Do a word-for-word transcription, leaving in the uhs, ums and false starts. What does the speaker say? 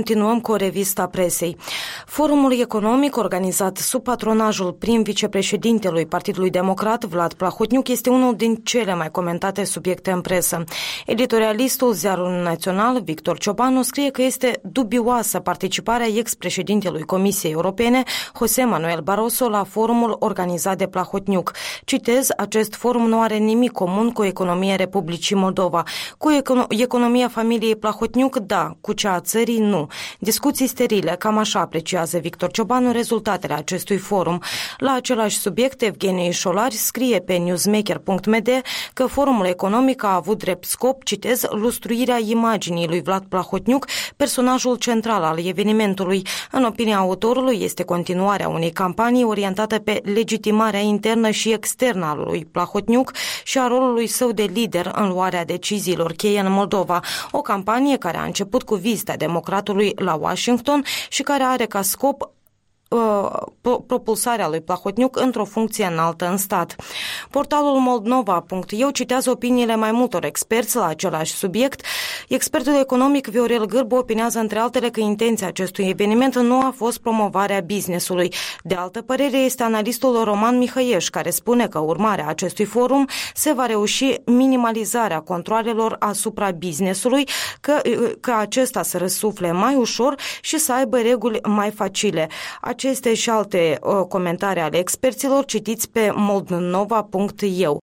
continuăm cu o revistă a presei. Forumul economic organizat sub patronajul prim-vicepreședintelui Partidului Democrat, Vlad Plahotniuc, este unul din cele mai comentate subiecte în presă. Editorialistul Ziarul Național, Victor Ciobanu, scrie că este dubioasă participarea ex-președintelui Comisiei Europene, José Manuel Barroso, la forumul organizat de Plahotniuc. Citez, acest forum nu are nimic comun cu economia Republicii Moldova. Cu econo- economia familiei Plahotniuc, da, cu cea a țării, nu. Discuții sterile, cam așa apreciază Victor Ciobanu rezultatele acestui forum. La același subiect, Evgenie Șolari scrie pe newsmaker punct m d că forumul economic a avut drept scop, citez, lustruirea imaginii lui Vlad Plahotniuc, personajul central al evenimentului. În opinia autorului, este continuarea unei campanii orientate pe legitimarea internă și externă a lui Plahotniuc și a rolului său de lider în luarea deciziilor cheie în Moldova. O campanie care a început cu vizita democratului la Washington și care are ca scop propulsarea lui Plahotniuc într-o funcție înaltă în stat. Portalul moldnova punct e u citează opiniile mai multor experți la același subiect. Expertul economic Viorel Gârbu opinează între altele că intenția acestui eveniment nu a fost promovarea business-ului. De altă părere este analistul Roman Mihăieș, care spune că urmarea acestui forum se va reuși minimalizarea controalelor asupra business-ului, că, că acesta să răsufle mai ușor și să aibă reguli mai facile. Aceste și alte uh, comentarii ale experților citiți pe moldnova punct e u.